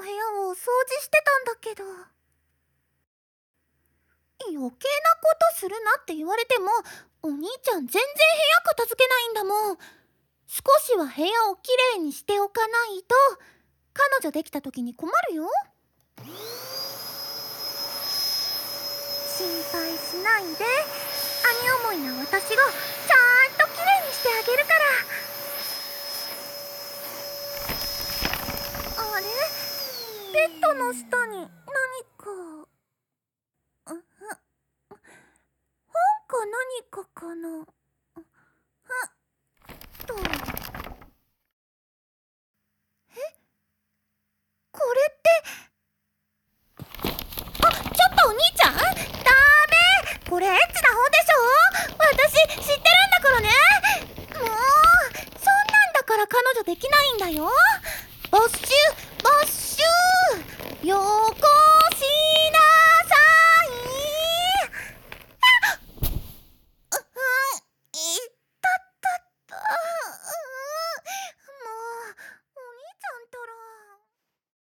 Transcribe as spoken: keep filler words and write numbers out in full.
部屋を掃除してたんだけど。余計なことするなって言われても、お兄ちゃん全然部屋片付けないんだもん。少しは部屋をきれいにしておかないと彼女できた時に困るよ。心配しないで、兄思いな私がちゃんときれいにしてあげるから。あれ、ベッドの下に